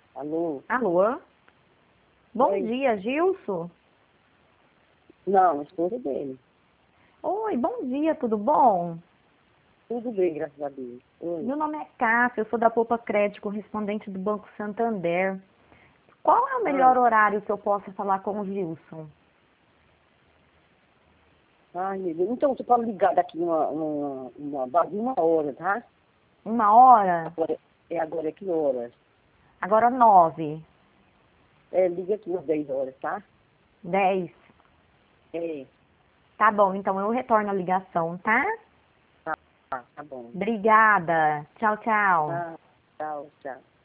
Alô? Alô? Bom Oi? dia, Gilson. Não, esposa dele. Oi, bom dia, tudo bom? Tudo bem, graças a Deus. Oi? Meu nome é Cássia, eu sou da Poupa Crédito, correspondente do Banco Santander. Qual é o Ah, melhor horário que eu possa falar com o Gilson? ai, meu Deus. Então, você pode ligar daqui base uma hora, tá? 1 hora? Agora é que horas? Agora 9, Liga aqui umas 10 horas, tá? 10. É, Tá bom, então eu retorno a ligação, tá? tá bom. Obrigada. Tchau, tchau. Tchau, tchau.